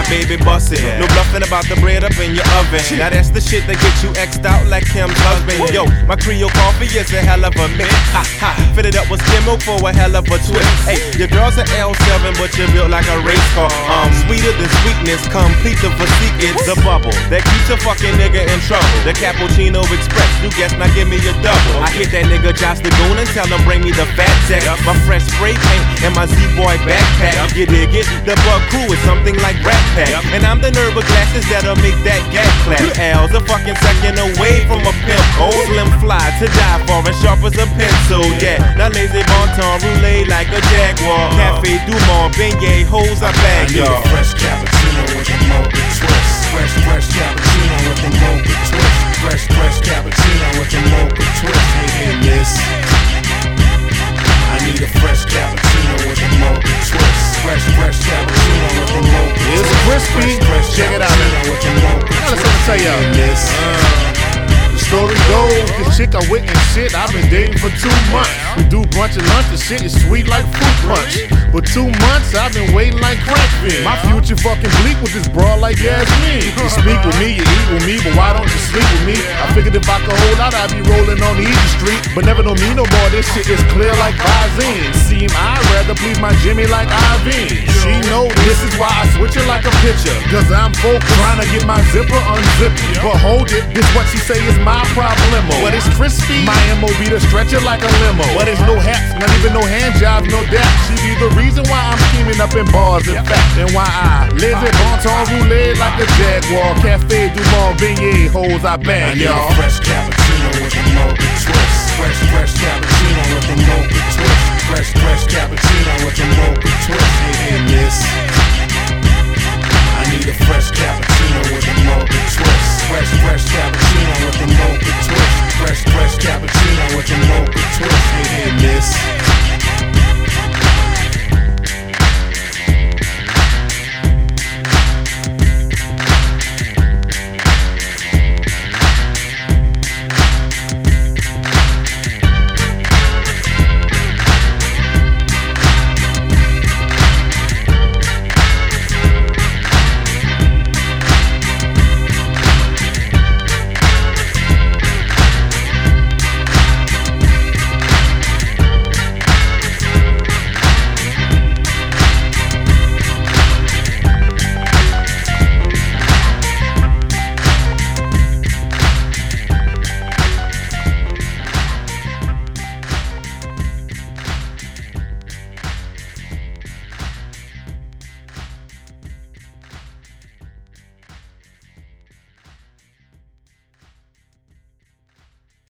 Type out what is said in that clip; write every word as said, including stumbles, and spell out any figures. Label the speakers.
Speaker 1: baby, bust it. No bluffing about the bread up in your oven. Now that's the shit that gets you X'd out like Kim's husband. Yo, my Creole coffee is a hell of a mix. Ha ha, fitted up with skim milk for a hell of a twist. Hey, your girl's an L seven, but you're built like a race car. Um, sweeter than sweetness, complete the physique. It's a bubble that keeps a fucking nigga in trouble. The Cappuccino Express, you guess, now give me a double. I hit that nigga Josh the Goon and tell him bring me the fat tech. My fresh spray paint and my Z-Boy backpack. You dig it? The bug crew is something like Rat Pack. And I'm the nerd with glasses that'll make that gag clap. Al's a fucking second away from a pimp. Old slim fly to die for and sharp as a pencil. Yeah, now lazy bon ton roulette like a Jaguar. Cafe Du Monde, beignet, hoes I bag y'all.
Speaker 2: I need a fresh cappuccino with a mocha twist. Fresh, fresh cappuccino with a mocha twist. Fresh, fresh cappuccino with a mocha twist. Hey, hey, miss. I need a fresh cappuccino with a mocha twist. Fresh, fresh cappuccino with a mocha twist.
Speaker 3: It's crispy. Check it out. Now let's tell y'all.
Speaker 2: Miss.
Speaker 3: The story goes, this chick I'm with and shit, I've been dating for two months. We do brunch and lunch, the shit is sweet like fruit punch. For two months, I've been waiting like crackfish. My future fucking bleak with this broad like Yasmin. You speak with me, you eat with me, but why don't you sleep with me? I figured if I could hold out, I'd be rolling on the easy street. But never know me no more, this shit is clear like Visine. Seem I'd rather please my Jimmy like Ivy. She know this is why I switch it like a pitcher. Cause I'm focused, trying to get my zipper unzipped. But hold it, this what she say is my problemo. But it's crispy, my M O B to stretch it like a limo. But it's no hats, not even no hand jobs, no doubt. She be the reason why I'm scheming up in bars, in fact. And why I live in bon ton roulette like a Jaguar. Cafe Du Monde, beignet, hoes I bang, y'all.
Speaker 2: I need a fresh cappuccino with a mocha twist. Fresh, fresh cappuccino with a mocha twist. Fresh, fresh cappuccino with a mocha twist. Hey, hey, miss. I need a fresh cappuccino with a mocha twist. Fresh, fresh cappuccino with a mocha twist. Fresh, fresh cappuccino with a mocha twist. Hey, hey, miss.